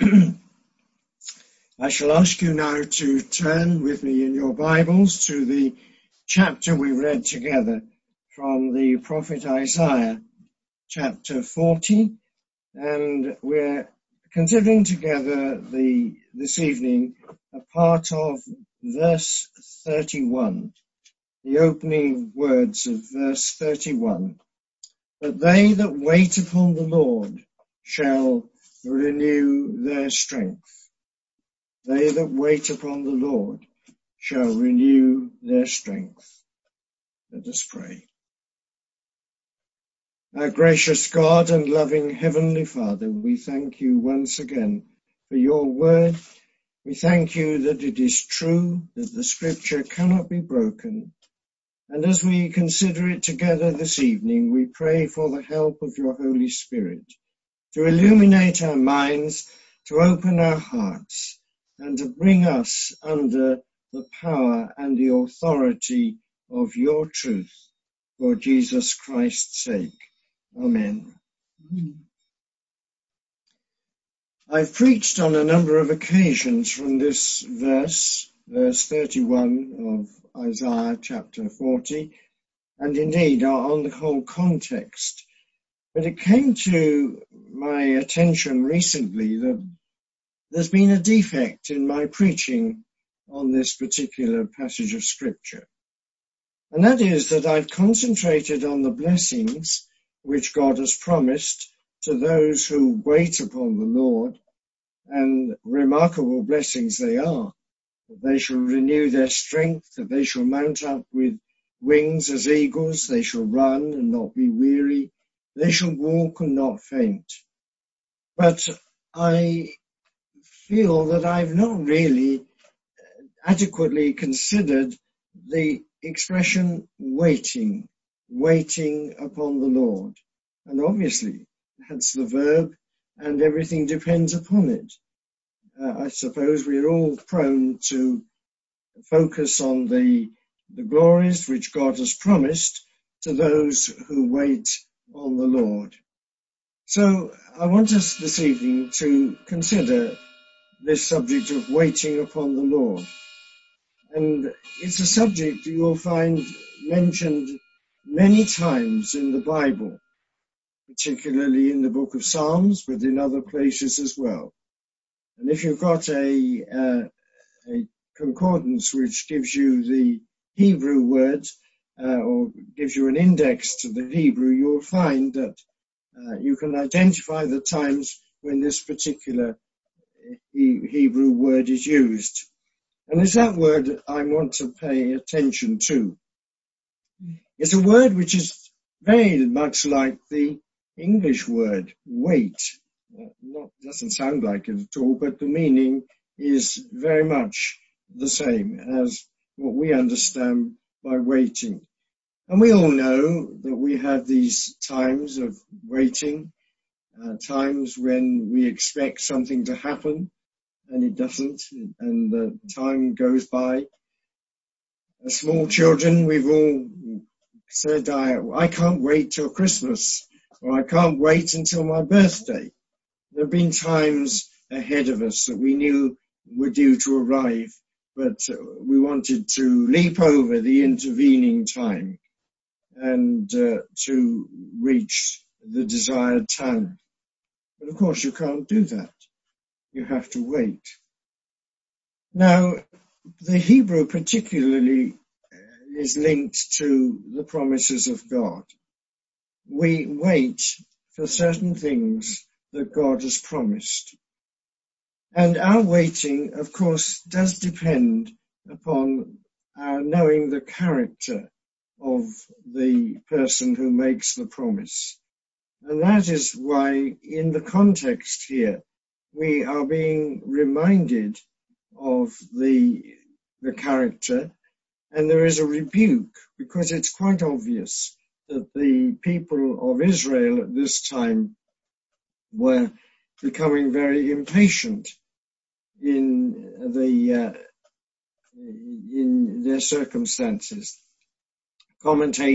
I shall ask you now to turn with me in your Bibles to the chapter we read together from the prophet Isaiah, chapter 40, and we're considering together this evening a part of verse 31, the opening words of verse 31. But they that wait upon the Lord shall renew their strength. They that wait upon the Lord shall renew their strength. Let us pray. Our gracious God and loving Heavenly Father, we thank you once again for your word. We thank you that it is true, that the scripture cannot be broken. And as we consider it together this evening, we pray for the help of your Holy Spirit to illuminate our minds, to open our hearts, and to bring us under the power and the authority of your truth, for Jesus Christ's sake. Amen. I've preached on a number of occasions from this verse 31 of Isaiah chapter 40, and indeed on the whole context. But it came to my attention recently that there's been a defect in my preaching on this particular passage of scripture. And that is that I've concentrated on the blessings which God has promised to those who wait upon the Lord, and remarkable blessings they are. That they shall renew their strength, that they shall mount up with wings as eagles, they shall run and not be weary, they shall walk and not faint. But I feel that I've not really adequately considered the expression waiting upon the Lord. And obviously, that's the verb, and everything depends upon it. I suppose we're all prone to focus on the glories which God has promised to those who wait on the Lord. So I want us this evening to consider this subject of waiting upon the Lord. And it's a subject you'll find mentioned many times in the Bible, particularly in the book of Psalms, but in other places as well. And if you've got a concordance which gives you the Hebrew words, or gives you an index to the Hebrew, you'll find that you can identify the times when this particular Hebrew word is used. And it's that word I want to pay attention to. It's a word which is very much like the English word wait. Doesn't sound like it at all, but the meaning is very much the same as what we understand by waiting. And we all know that we have these times of waiting, times when we expect something to happen and it doesn't, and the time goes by. As small children, we've all said, I can't wait till Christmas, or I can't wait until my birthday. There have been times ahead of us that we knew were due to arrive, but we wanted to leap over the intervening time and to reach the desired time. But of course you can't do that. You have to wait. Now, the Hebrew particularly is linked to the promises of God. We wait for certain things that God has promised. And our waiting, of course, does depend upon our knowing the character of the person who makes the promise. And that is why, in the context here, we are being reminded of the character, and there is a rebuke, because it's quite obvious that the people of Israel at this time were becoming very impatient in their circumstances.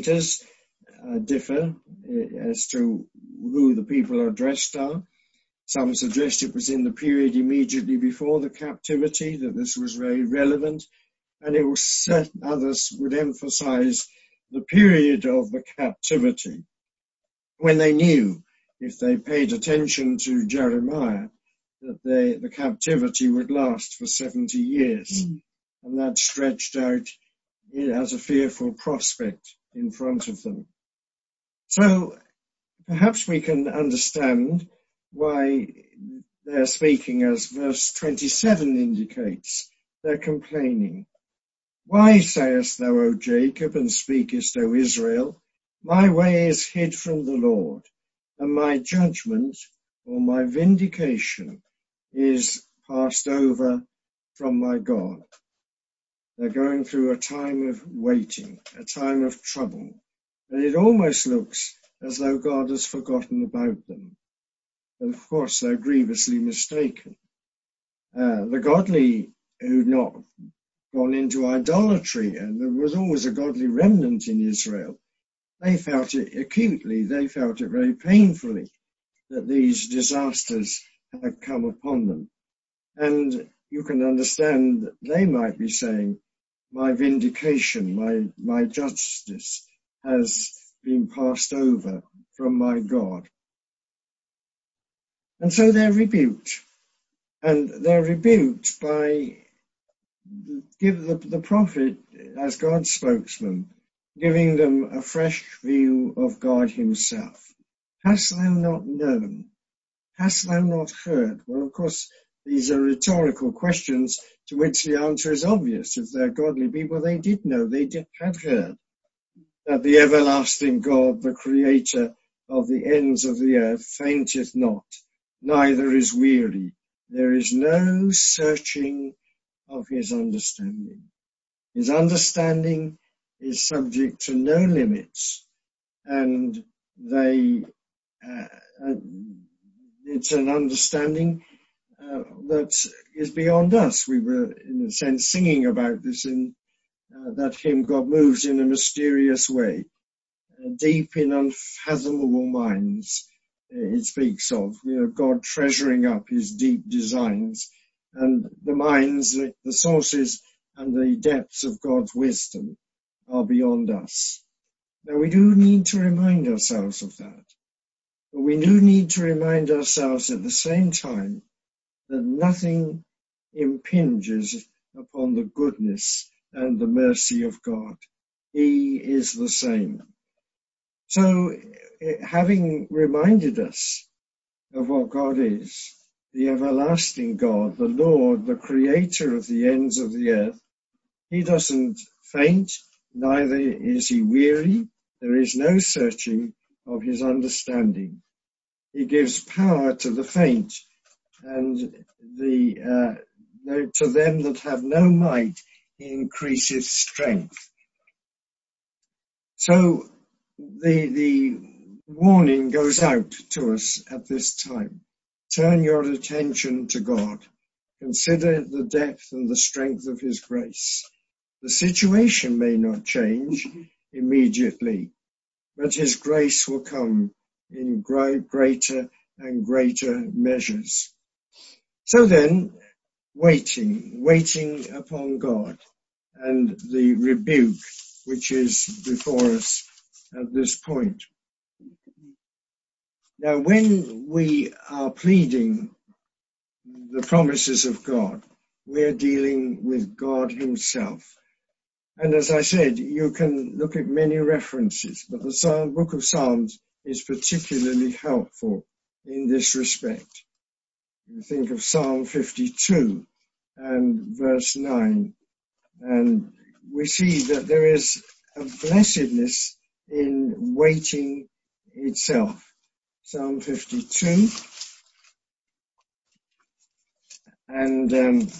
Commentators differ as to who the people addressed are. Some suggest it was in the period immediately before the captivity that this was very relevant, and it was certain others would emphasize the period of the captivity when they knew, if they paid attention to Jeremiah, that the captivity would last for 70 years. And that stretched out as a fearful prospect in front of them. So perhaps we can understand why they're speaking, as verse 27 indicates. They're complaining. Why sayest thou, O Jacob, and speakest, O Israel? My way is hid from the Lord, and my judgment or my vindication is passed over from my God. They're going through a time of waiting, a time of trouble, and it almost looks as though God has forgotten about them. But of course, they're grievously mistaken. The godly who'd not gone into idolatry, and there was always a godly remnant in Israel, they felt it acutely, they felt it very painfully that these disasters had come upon them. And you can understand that they might be saying, my vindication, my justice has been passed over from my God. And so they're rebuked. And they're rebuked by the prophet, as God's spokesman, giving them a fresh view of God himself. Hast thou not known? Hast thou not heard? Well, of course, these are rhetorical questions to which the answer is obvious. If they're godly people, they did know, had heard that the everlasting God, the creator of the ends of the earth, fainteth not, neither is weary. There is no searching of his understanding. His understanding is subject to no limits, and it's an understanding that is beyond us. We were, in a sense, singing about this in that hymn, God moves in a mysterious way, deep in unfathomable minds. It speaks of, God treasuring up his deep designs, and the minds, the sources and the depths of God's wisdom are beyond us. Now, we do need to remind ourselves of that, but we do need to remind ourselves at the same time that nothing impinges upon the goodness and the mercy of God. He is the same. So, having reminded us of what God is, the everlasting God, the Lord, the creator of the ends of the earth, he doesn't faint, neither is he weary. There is no searching of his understanding. He gives power to the faint, and to them that have no might, he increaseth strength. So the warning goes out to us at this time. Turn your attention to God. Consider the depth and the strength of his grace. The situation may not change immediately, but his grace will come in greater and greater measures. So then, waiting upon God, and the rebuke which is before us at this point. Now, when we are pleading the promises of God, we're dealing with God himself. And as I said, you can look at many references, but the book of Psalms is particularly helpful in this respect. You think of Psalm 52 and verse 9, and we see that there is a blessedness in waiting itself. Psalm 52 and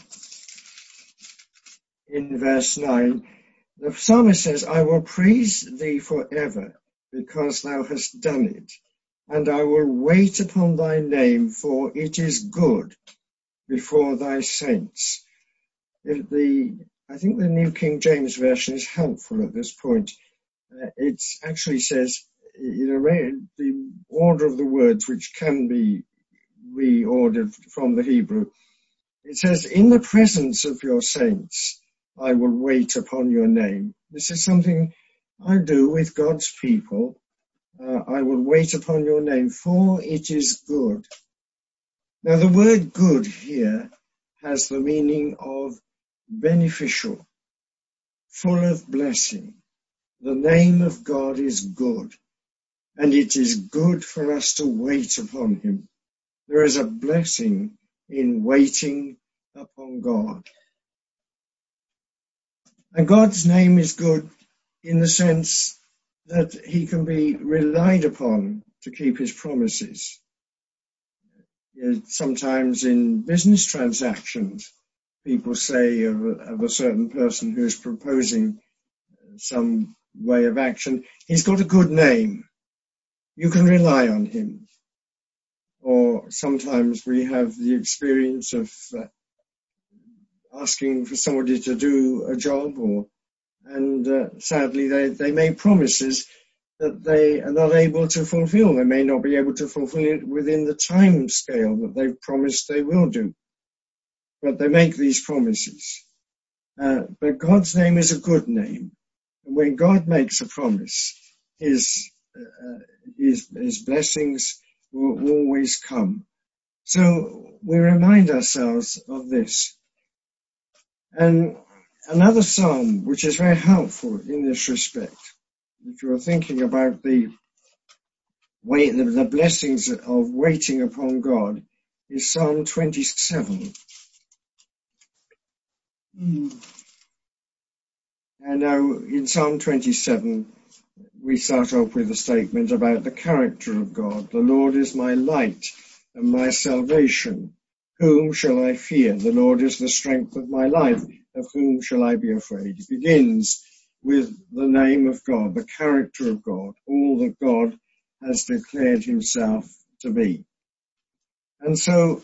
in verse 9, the psalmist says, I will praise thee forever because thou hast done it, and I will wait upon thy name, for it is good before thy saints. I think the New King James Version is helpful at this point. It actually says, the order of the words which can be reordered from the Hebrew. It says, in the presence of your saints, I will wait upon your name. This is something I do with God's people. I will wait upon your name, for it is good. Now, the word good here has the meaning of beneficial, full of blessing. The name of God is good, and it is good for us to wait upon him. There is a blessing in waiting upon God. And God's name is good in the sense that he can be relied upon to keep his promises. Sometimes in business transactions, people say of a certain person who is proposing some way of action, he's got a good name. You can rely on him. Or sometimes we have the experience of asking for somebody to do a job, and sadly they make promises that they are not able to fulfill. They may not be able to fulfill it within the time scale that they've promised they will do. But they make these promises. But God's name is a good name. And when God makes a promise, his blessings will always come. So we remind ourselves of this. And another psalm which is very helpful in this respect, if you're thinking about the blessings of waiting upon God, is Psalm 27. And now in Psalm 27, we start off with a statement about the character of God. The Lord is my light and my salvation. Whom shall I fear? The Lord is the strength of my life. Of whom shall I be afraid? It begins with the name of God, the character of God, all that God has declared himself to be. And so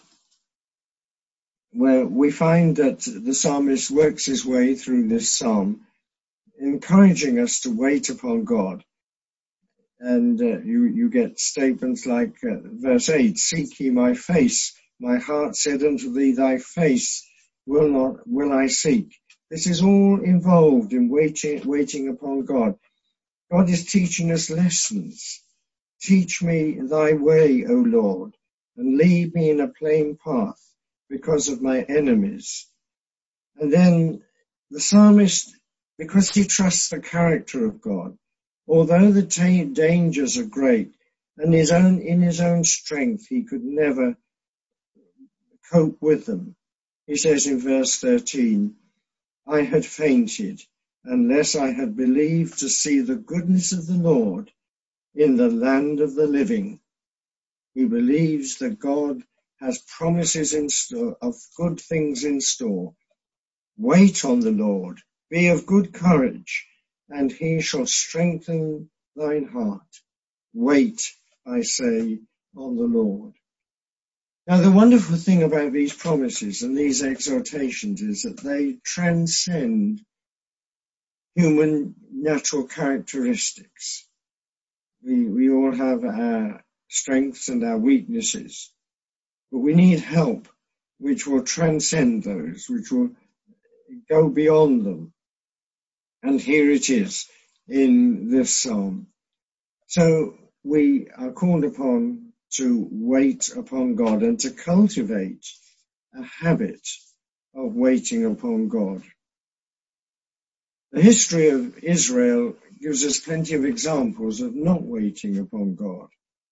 we find that the psalmist works his way through this psalm, encouraging us to wait upon God. And you get statements like verse 8, seek ye my face. My heart said unto thee, thy face will I seek. This is all involved in waiting upon God. God is teaching us lessons. Teach me thy way, O Lord, and lead me in a plain path because of my enemies. And then the psalmist, because he trusts the character of God, although the dangers are great, and in his own strength he could never cope with them. He says in verse 13, I had fainted unless I had believed to see the goodness of the Lord in the land of the living. He believes that God has promises in store, of good things in store. Wait on the Lord, be of good courage, and he shall strengthen thine heart. Wait, I say, on the Lord. Now, the wonderful thing about these promises and these exhortations is that they transcend human natural characteristics. We all have our strengths and our weaknesses, but we need help which will transcend those, which will go beyond them. And here it is in this psalm. So we are called upon to wait upon God and to cultivate a habit of waiting upon God. The history of Israel gives us plenty of examples of not waiting upon God.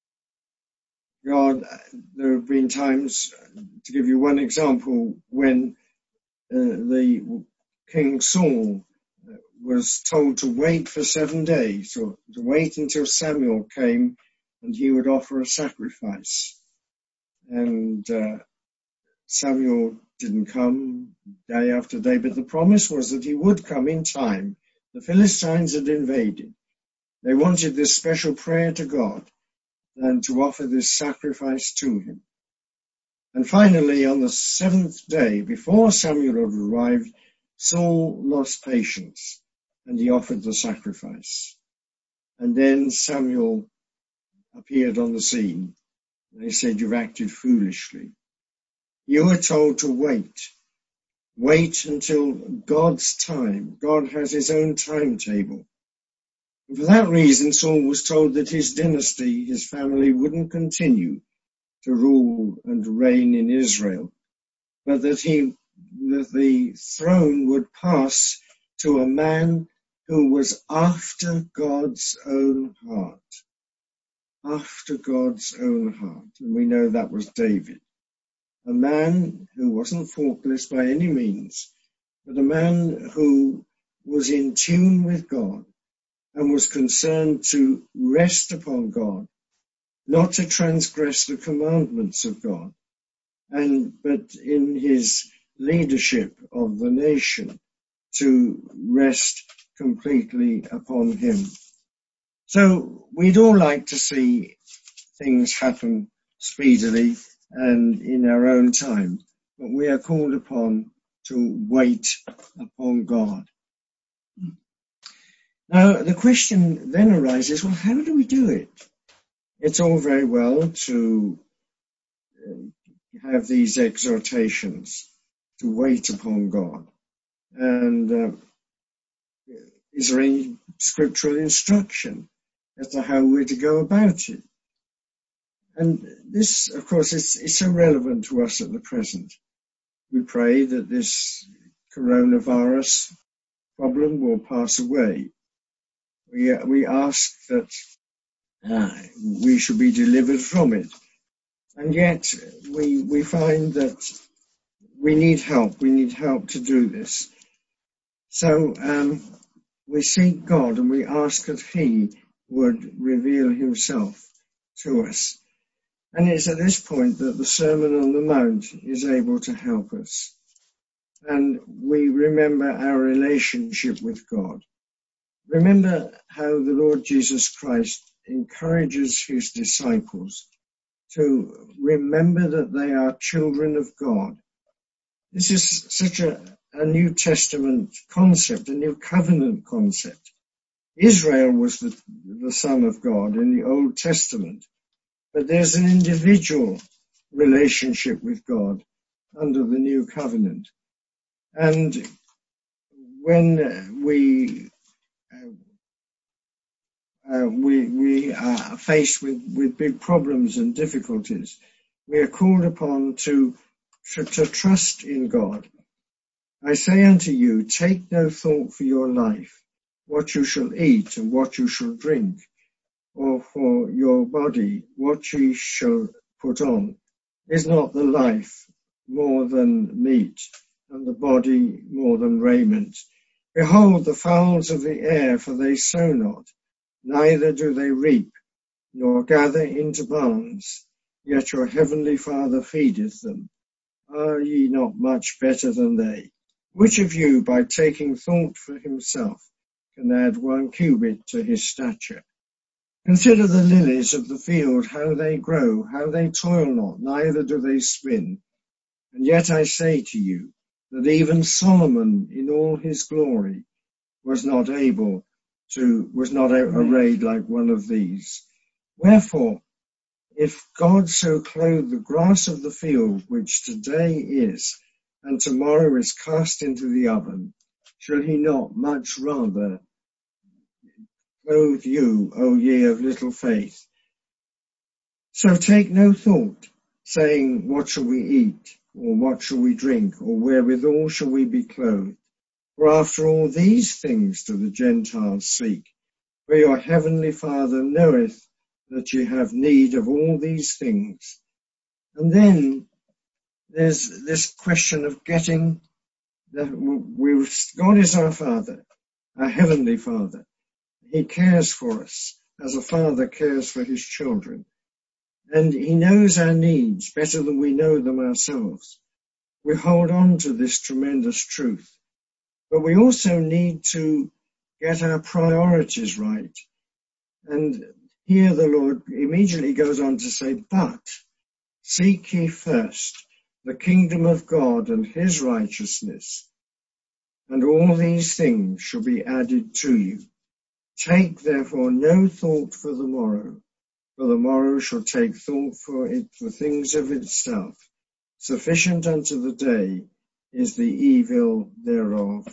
There have been times, to give you one example, when the King Saul was told to wait for 7 days, or to wait until Samuel came and he would offer a sacrifice. And Samuel didn't come day after day, but the promise was that he would come in time. The Philistines had invaded. They wanted this special prayer to God and to offer this sacrifice to him. And finally, on the 7th day, before Samuel had arrived, Saul lost patience and he offered the sacrifice. And then Samuel appeared on the scene They said, you've acted foolishly. You are told to wait. Wait until God's time. God has his own timetable. And for that reason, Saul was told that his dynasty, his family, wouldn't continue to rule and reign in Israel, but that the throne would pass to a man who was after God's own heart. After God's own heart. And we know that was David. A man who wasn't faultless by any means, but a man who was in tune with God and was concerned to rest upon God, not to transgress the commandments of God, but in his leadership of the nation to rest completely upon him. So we'd all like to see things happen speedily and in our own time, but we are called upon to wait upon God. Now, the question then arises, well, how do we do it? It's all very well to have these exhortations to wait upon God. And is there any scriptural instruction as to how we're to go about it? And this, of course, is so relevant to us at the present. We pray that this coronavirus problem will pass away. We ask that we should be delivered from it. And yet we find that we need help. We need help to do this. So we seek God and we ask that he would reveal himself to us. And it's at this point that the Sermon on the Mount is able to help us. And we remember our relationship with God. Remember how the Lord Jesus Christ encourages his disciples to remember that they are children of God. This is such a New Testament concept, a new covenant concept. Israel was the son of God in the Old Testament, but there's an individual relationship with God under the new covenant. And when we are faced with big problems and difficulties, we are called upon to trust in God. I say unto you, take no thought for your life, what you shall eat and what you shall drink, or for your body, what ye shall put on. Is not the life more than meat, and the body more than raiment? Behold the fowls of the air, for they sow not, neither do they reap, nor gather into barns, yet your heavenly Father feedeth them. Are ye not much better than they? Which of you, by taking thought for himself, can add 1 cubit to his stature? Consider the lilies of the field, how they grow, how they toil not, neither do they spin. And yet I say to you, that even Solomon in all his glory was not arrayed like one of these. Wherefore, if God so clothe the grass of the field, which today is, and tomorrow is cast into the oven, shall he not much rather clothe you, O ye of little faith? So take no thought, saying, what shall we eat, or what shall we drink, or wherewithal shall we be clothed? For after all these things do the Gentiles seek. For your heavenly Father knoweth that ye have need of all these things. And then there's this question of getting that God is our Father, our heavenly Father. He cares for us as a father cares for his children. And he knows our needs better than we know them ourselves. We hold on to this tremendous truth. But we also need to get our priorities right. And here the Lord immediately goes on to say, but seek ye first the kingdom of God and his righteousness, and all these things shall be added to you. Take therefore no thought for the morrow, For the morrow shall take thought for things of itself. Sufficient unto the day is the evil thereof.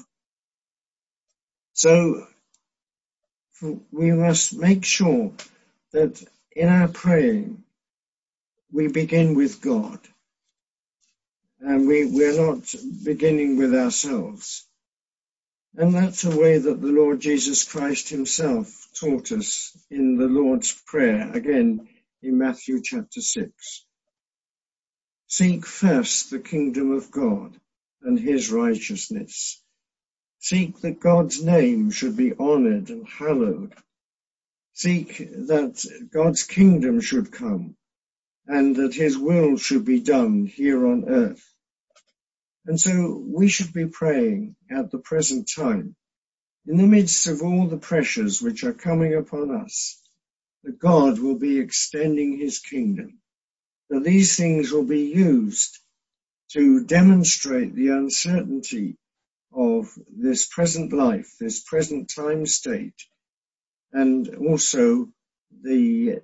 So we must make sure that in our praying we begin with God, and we're not beginning with ourselves. And that's a way that the Lord Jesus Christ himself taught us in the Lord's Prayer, again in Matthew chapter 6. Seek first the kingdom of God and his righteousness. Seek that God's name should be honored and hallowed. Seek that God's kingdom should come and that his will should be done here on earth. And so we should be praying at the present time, in the midst of all the pressures which are coming upon us, that God will be extending his kingdom, that these things will be used to demonstrate the uncertainty of this present life, this present time state, and also the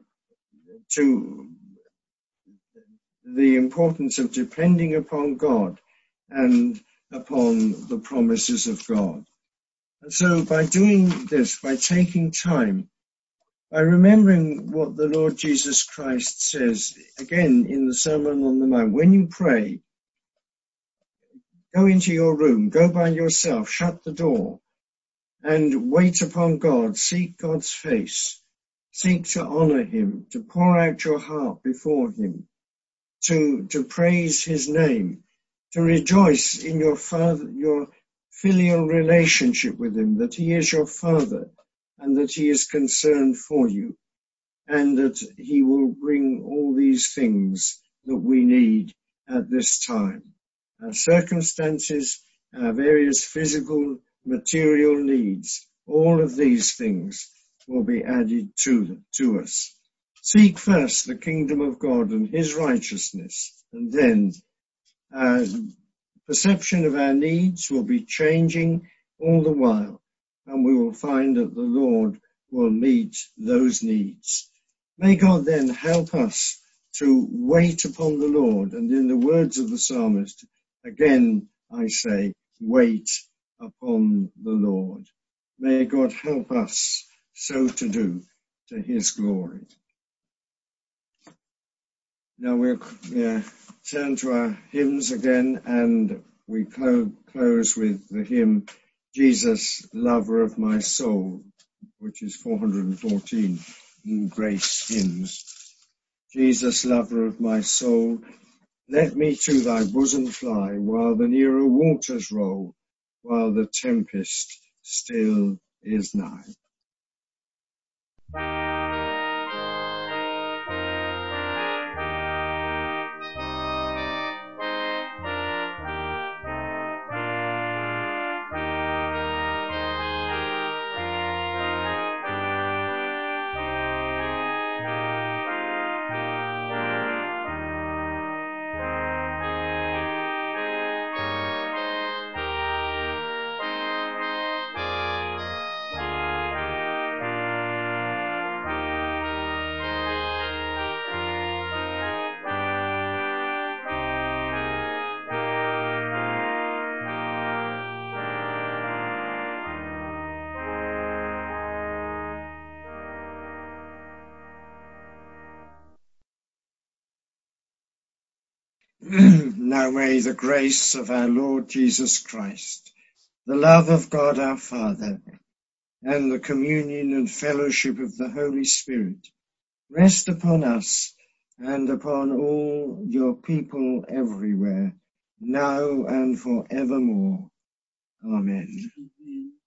importance of depending upon God and upon the promises of God. And so by doing this, by taking time, by remembering what the Lord Jesus Christ says, again in the Sermon on the Mount, when you pray, go into your room, go by yourself, shut the door, and wait upon God, seek God's face, seek to honor him, to pour out your heart before him, to praise his name, to rejoice in your filial relationship with him, that he is your Father and that he is concerned for you, and that he will bring all these things that we need at this time. Our circumstances, our various physical, material needs, all of these things will be added to us. Seek first the kingdom of God and his righteousness, and then our perception of our needs will be changing all the while, and we will find that the Lord will meet those needs. May God then help us to wait upon the Lord, and in the words of the psalmist, again I say, wait upon the Lord. May God help us so to do, to his glory. Now we'll turn to our hymns again, and we close with the hymn, Jesus, Lover of My Soul, which is 414 in Grace Hymns. Jesus, Lover of my soul, let me to thy bosom fly, while the nearer waters roll, while the tempest still is nigh. Now may the grace of our Lord Jesus Christ, the love of God our Father, and the communion and fellowship of the Holy Spirit rest upon us and upon all your people everywhere, now and forevermore. Amen.